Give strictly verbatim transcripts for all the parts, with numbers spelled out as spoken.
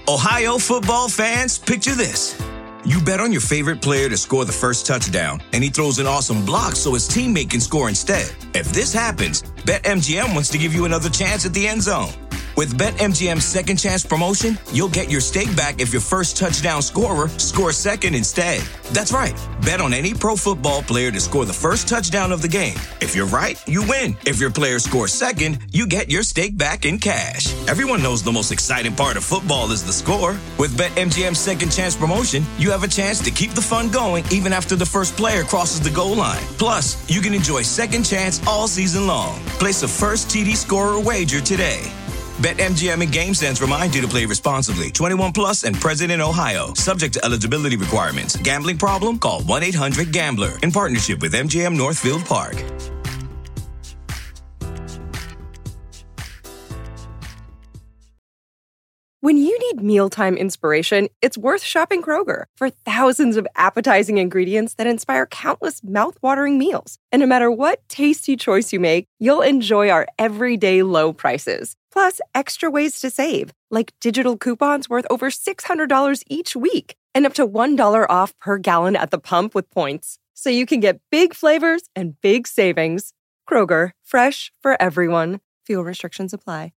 Ohio football fans, picture this. You bet on your favorite player to score the first touchdown, and he throws an awesome block so his teammate can score instead. If this happens, BetMGM wants to give you another chance at the end zone. With BetMGM's Second Chance promotion, you'll get your stake back if your first touchdown scorer scores second instead. That's right. Bet on any pro football player to score the first touchdown of the game. If you're right, you win. If your player scores second, you get your stake back in cash. Everyone knows the most exciting part of football is the score. With BetMGM's Second Chance promotion, you have a chance to keep the fun going even after the first player crosses the goal line. Plus, you can enjoy Second Chance all season long. Place a first T D scorer wager today. BetMGM and GameSense remind you to play responsibly. twenty-one plus and present in Ohio. Subject to eligibility requirements. Gambling problem? Call one eight hundred gambler. In partnership with M G M Northfield Park. When you need mealtime inspiration, it's worth shopping Kroger for thousands of appetizing ingredients that inspire countless mouthwatering meals. And no matter what tasty choice you make, you'll enjoy our everyday low prices. Plus, extra ways to save, like digital coupons worth over six hundred dollars each week and up to one dollar off per gallon at the pump with points. So you can get big flavors and big savings. Kroger, fresh for everyone. Fuel restrictions apply.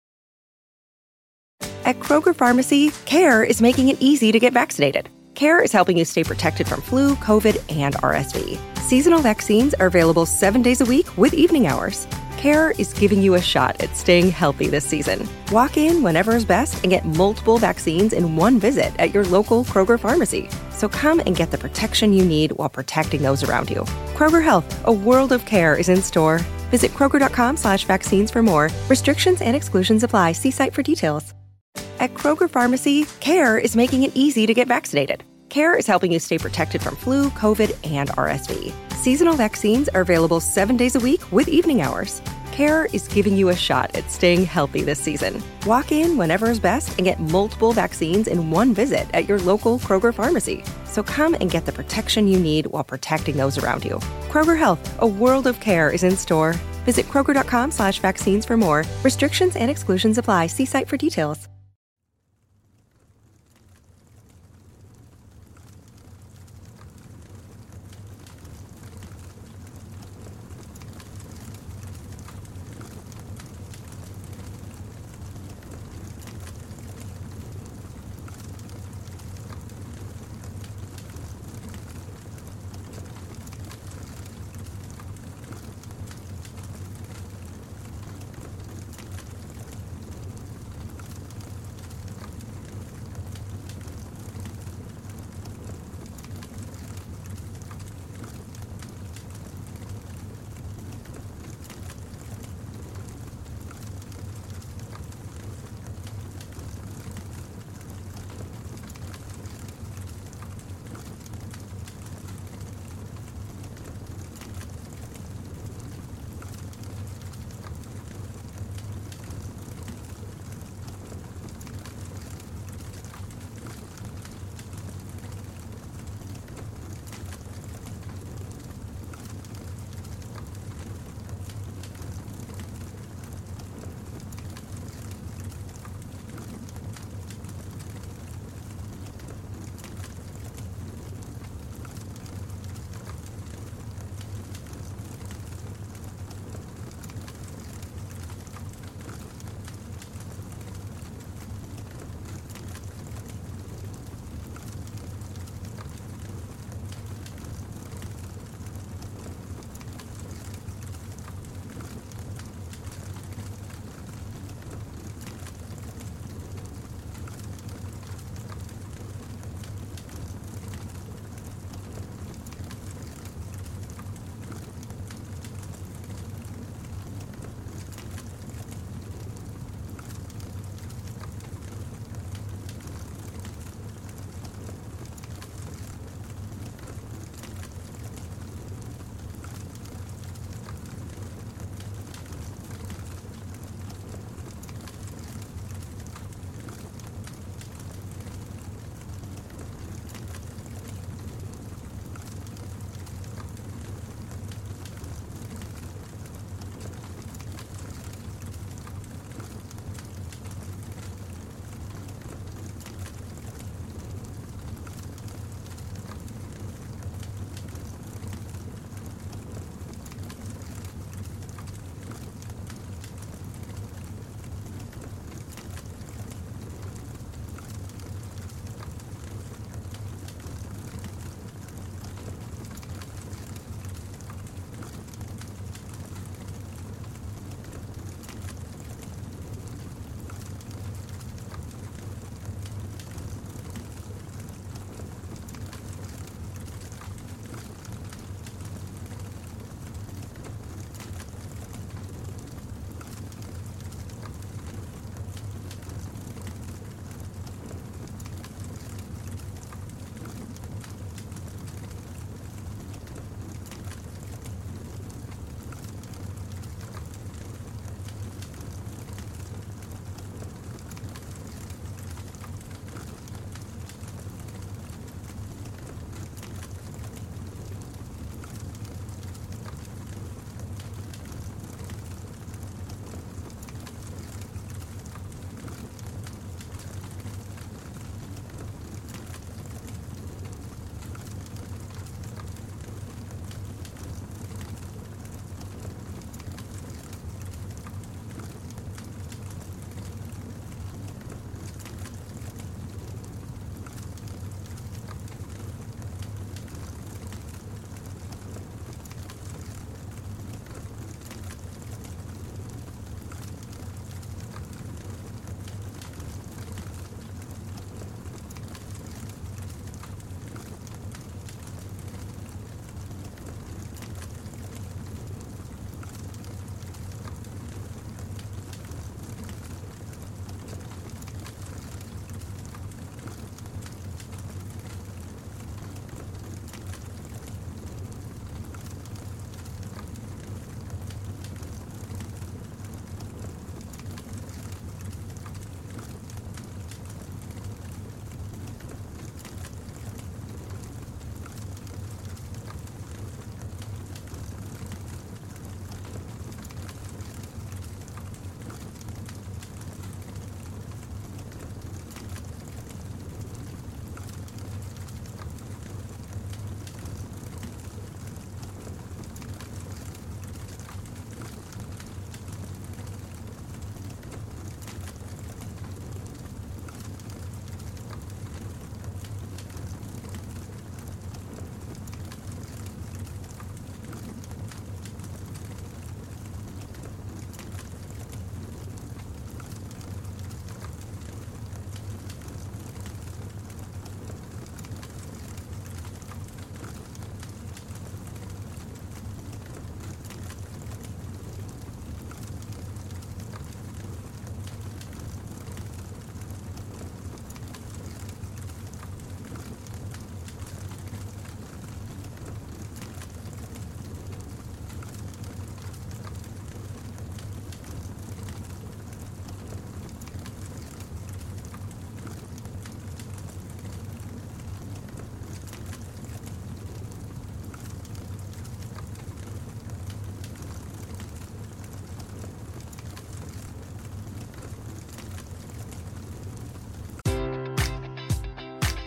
At Kroger Pharmacy, CARE is making it easy to get vaccinated. CARE is helping you stay protected from flu, COVID, and R S V. Seasonal vaccines are available seven days a week with evening hours. CARE is giving you a shot at staying healthy this season. Walk in whenever is best and get multiple vaccines in one visit at your local Kroger pharmacy. So come and get the protection you need while protecting those around you. Kroger Health, a world of care, is in store. Visit Kroger.com slash vaccines for more. Restrictions and exclusions apply. See site for details. At Kroger Pharmacy, CARE is making it easy to get vaccinated. CARE is helping you stay protected from flu, COVID, and R S V. Seasonal vaccines are available seven days a week with evening hours. CARE is giving you a shot at staying healthy this season. Walk in whenever is best and get multiple vaccines in one visit at your local Kroger pharmacy. So come and get the protection you need while protecting those around you. Kroger Health, a world of care, is in store. Visit Kroger.com slash vaccines for more. Restrictions and exclusions apply. See site for details.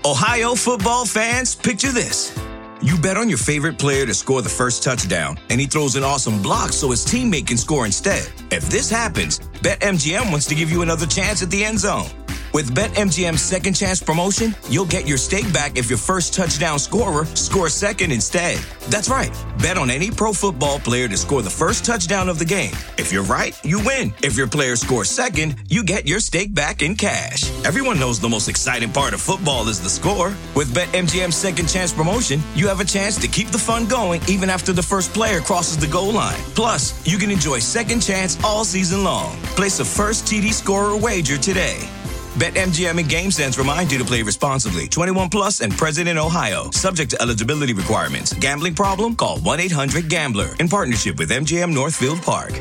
Ohio football fans, picture this. You bet on your favorite player to score the first touchdown, and he throws an awesome block so his teammate can score instead. If this happens, BetMGM wants to give you another chance at the end zone. With BetMGM's second chance promotion, you'll get your stake back if your first touchdown scorer scores second instead. That's right. Bet on any pro football player to score the first touchdown of the game. If you're right, you win. If your player scores second, you get your stake back in cash. Everyone knows the most exciting part of football is the score. With BetMGM's second chance promotion, you have a chance to keep the fun going even after the first player crosses the goal line. Plus, you can enjoy second chance all season long. Place a first T D scorer wager today. BetMGM and GameSense remind you to play responsibly. twenty-one plus and present in Ohio. Subject to eligibility requirements. Gambling problem? Call one eight hundred gambler. In partnership with M G M Northfield Park.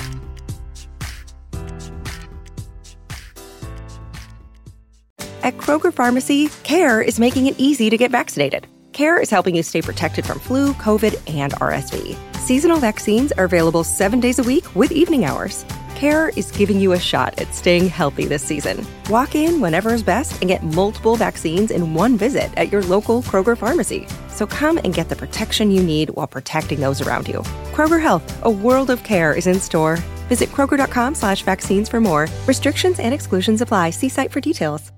At Kroger Pharmacy, CARE is making it easy to get vaccinated. CARE is helping you stay protected from flu, COVID, and R S V. Seasonal vaccines are available seven days a week with evening hours. CARE is giving you a shot at staying healthy this season. Walk in whenever is best and get multiple vaccines in one visit at your local Kroger pharmacy. So come and get the protection you need while protecting those around you. Kroger Health, a world of care, is in store. Visit Kroger.com slash vaccines for more. Restrictions and exclusions apply. See site for details.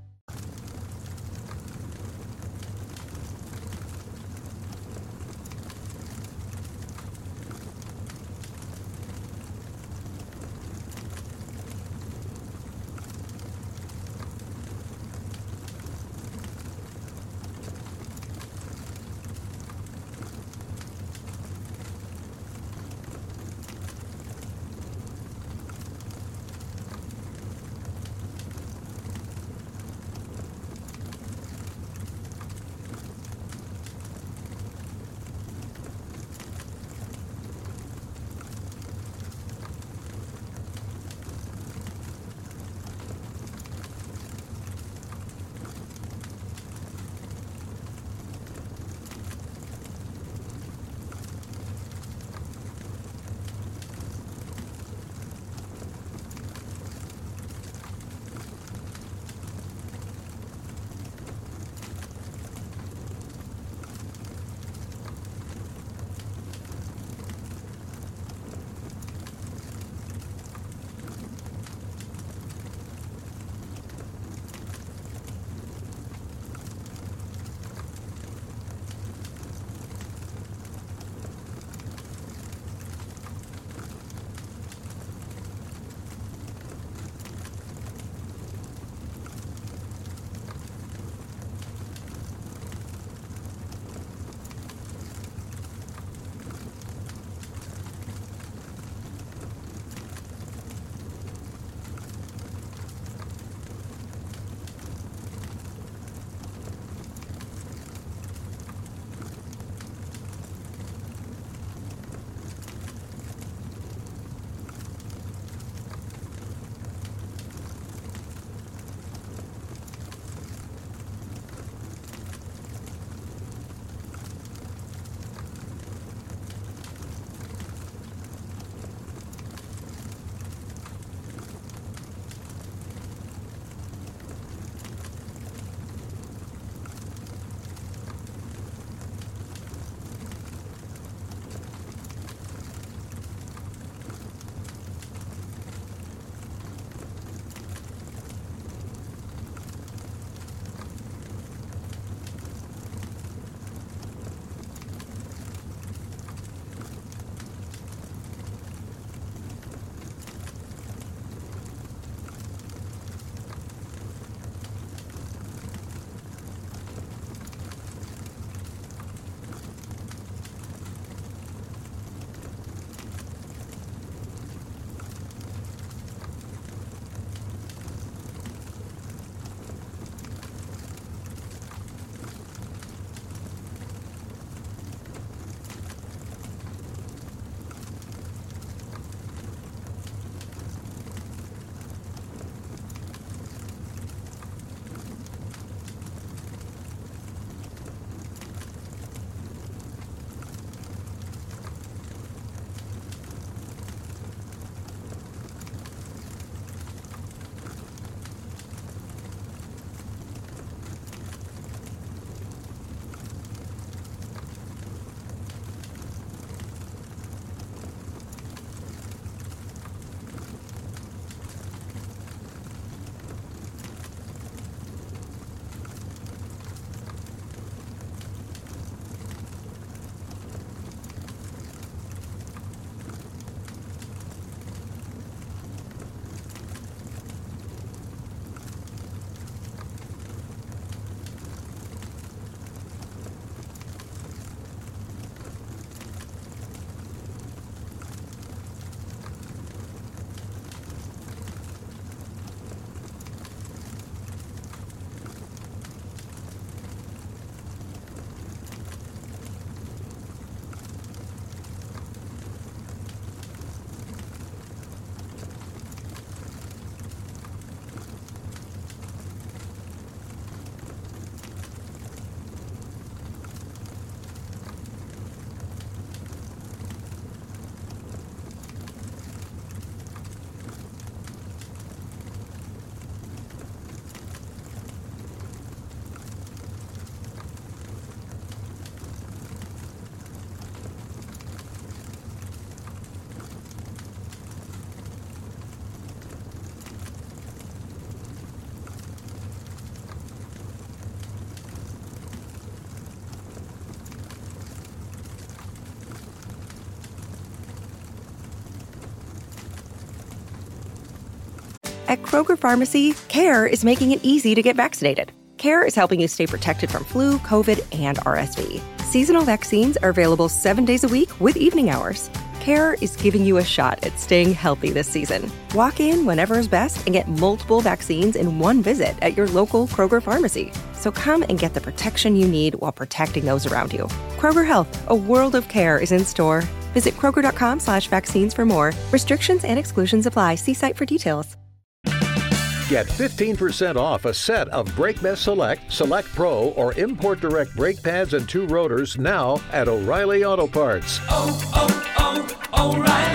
At Kroger Pharmacy, CARE is making it easy to get vaccinated. CARE is helping you stay protected from flu, COVID, and R S V. Seasonal vaccines are available seven days a week with evening hours. CARE is giving you a shot at staying healthy this season. Walk in whenever is best and get multiple vaccines in one visit at your local Kroger Pharmacy. So come and get the protection you need while protecting those around you. Kroger Health, a world of care is in store. Visit Kroger.com slash vaccines for more. Restrictions and exclusions apply. See site for details. Get fifteen percent off a set of BrakeBest Select, Select Pro, or Import Direct brake pads and two rotors now at O'Reilly Auto Parts. Oh, oh, oh,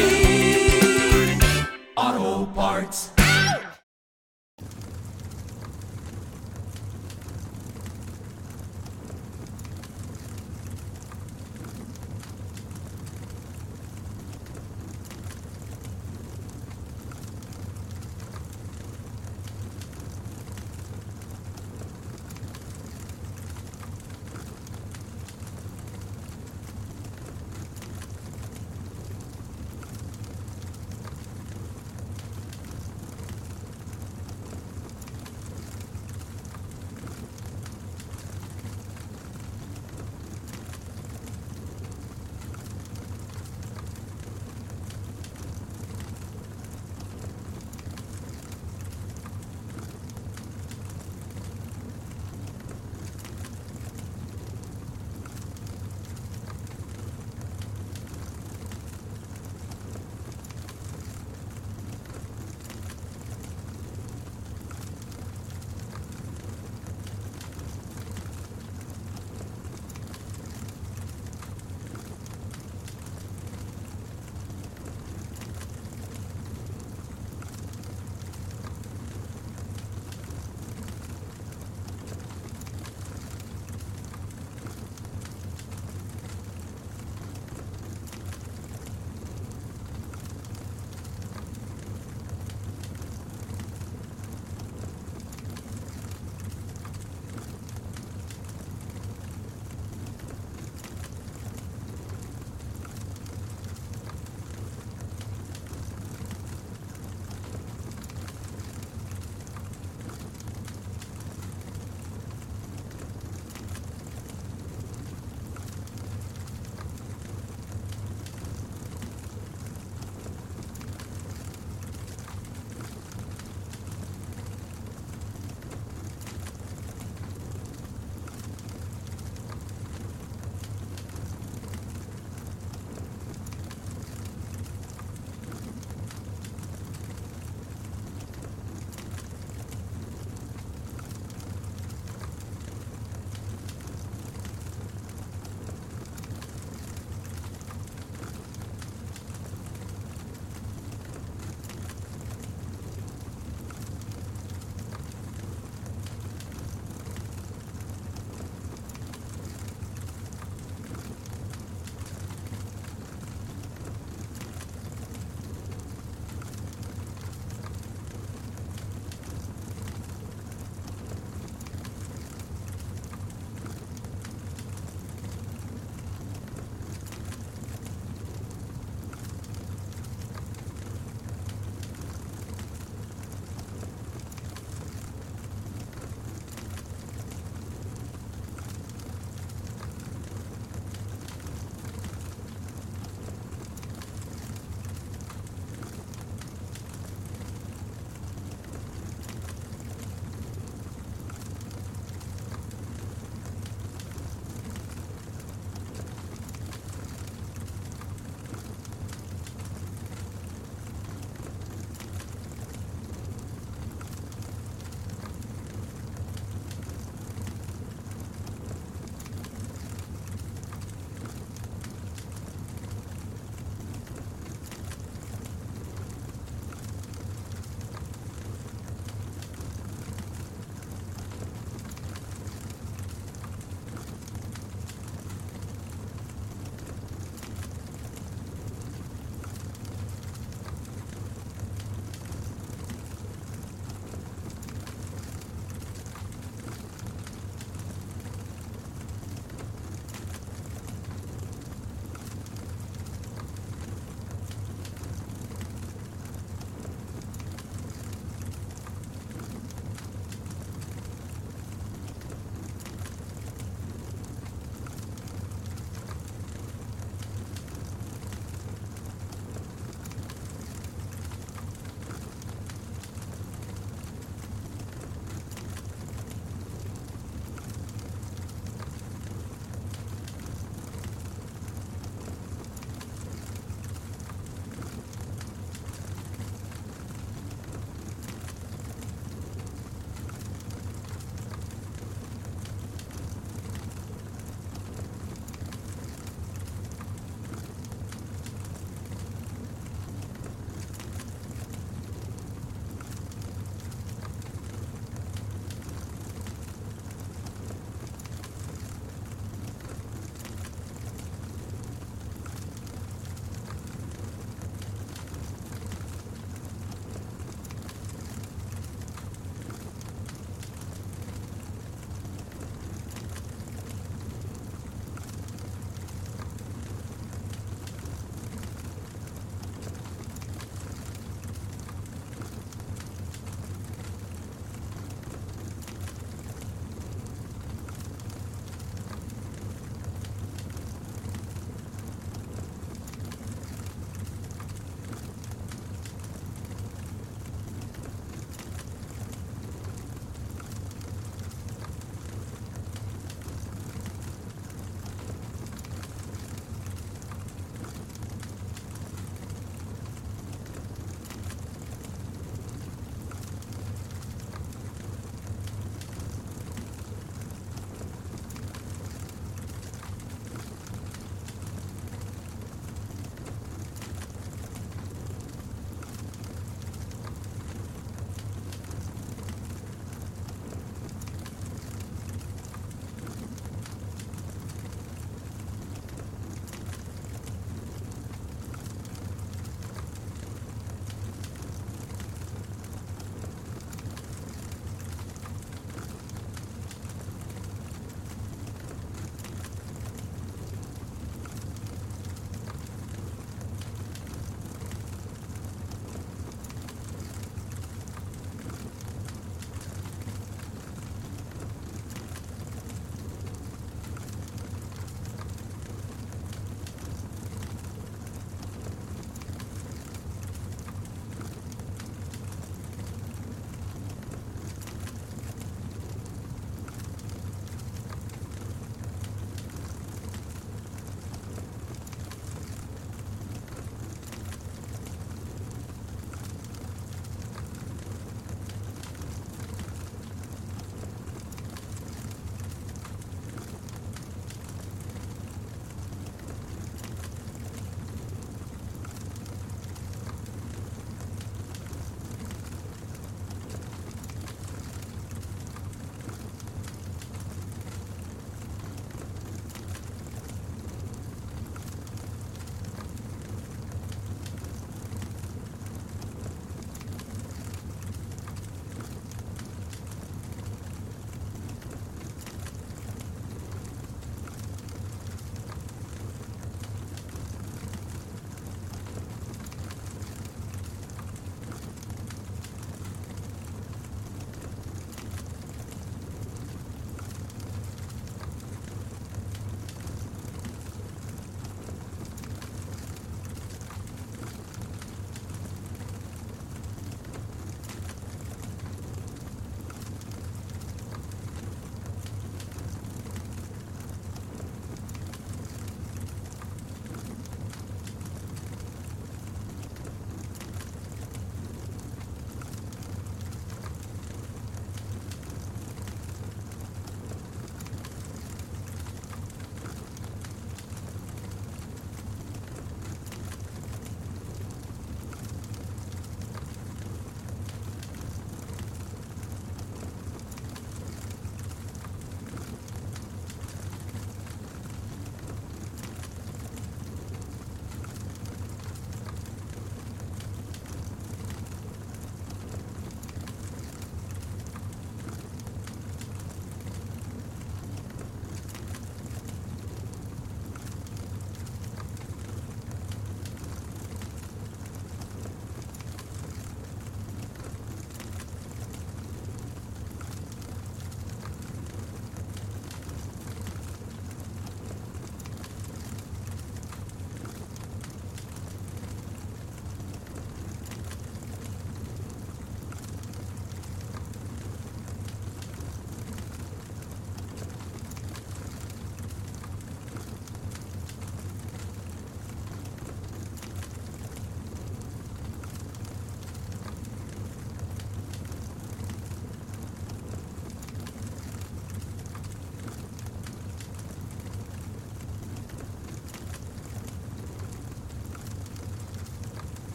O'Reilly Auto Parts.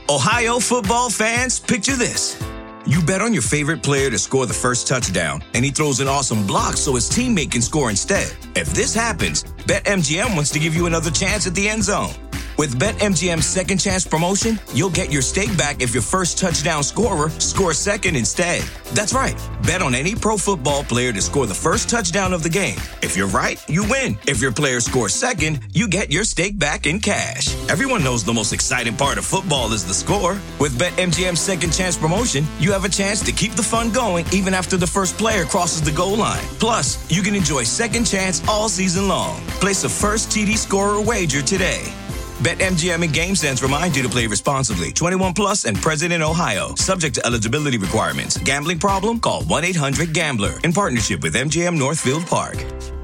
Ohio football fans, picture this. You bet on your favorite player to score the first touchdown, and he throws an awesome block so his teammate can score instead. If this happens, BetMGM wants to give you another chance at the end zone. With BetMGM's second chance promotion, you'll get your stake back if your first touchdown scorer scores second instead. That's right. Bet on any pro football player to score the first touchdown of the game. If you're right, you win. If your player scores second, you get your stake back in cash. Everyone knows the most exciting part of football is the score. With BetMGM's second chance promotion, you have a chance to keep the fun going even after the first player crosses the goal line. Plus, you can enjoy second chance all season long. Place a first T D scorer wager today. BetMGM and GameSense remind you to play responsibly. twenty-one plus and present in Ohio. Subject to eligibility requirements. Gambling problem? Call one eight hundred gambler. In partnership with M G M Northfield Park.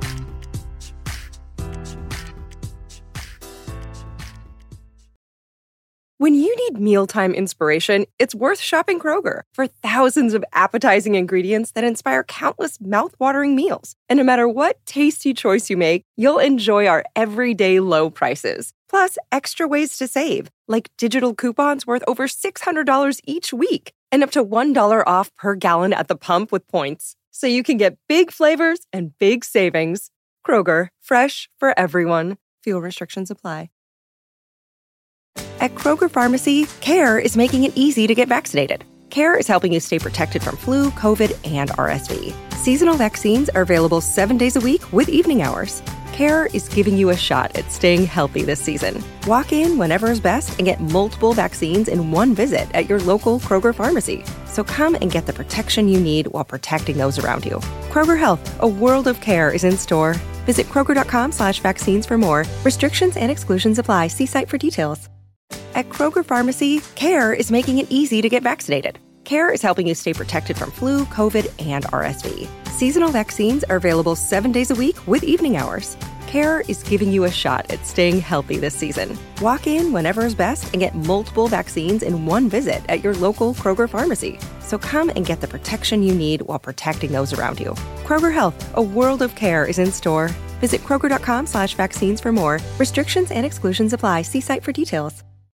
When you need mealtime inspiration, it's worth shopping Kroger for thousands of appetizing ingredients that inspire countless mouth-watering meals. And no matter what tasty choice you make, you'll enjoy our everyday low prices. Plus, extra ways to save, like digital coupons worth over six hundred dollars each week and up to one dollar off per gallon at the pump with points. So you can get big flavors and big savings. Kroger, fresh for everyone. Fuel restrictions apply. At Kroger Pharmacy, CARE is making it easy to get vaccinated. CARE is helping you stay protected from flu, COVID, and R S V. Seasonal vaccines are available seven days a week with evening hours. CARE is giving you a shot at staying healthy this season. Walk in whenever is best and get multiple vaccines in one visit at your local Kroger Pharmacy. So come and get the protection you need while protecting those around you. Kroger Health, a world of care is in store. Visit Kroger.com slash vaccines for more. Restrictions and exclusions apply. See site for details. At Kroger Pharmacy, CARE is making it easy to get vaccinated. CARE is helping you stay protected from flu, COVID, and R S V. Seasonal vaccines are available seven days a week with evening hours. CARE is giving you a shot at staying healthy this season. Walk in whenever is best and get multiple vaccines in one visit at your local Kroger Pharmacy. So come and get the protection you need while protecting those around you. Kroger Health, a world of care is in store. Visit Kroger.com slash vaccines for more. Restrictions and exclusions apply. See site for details.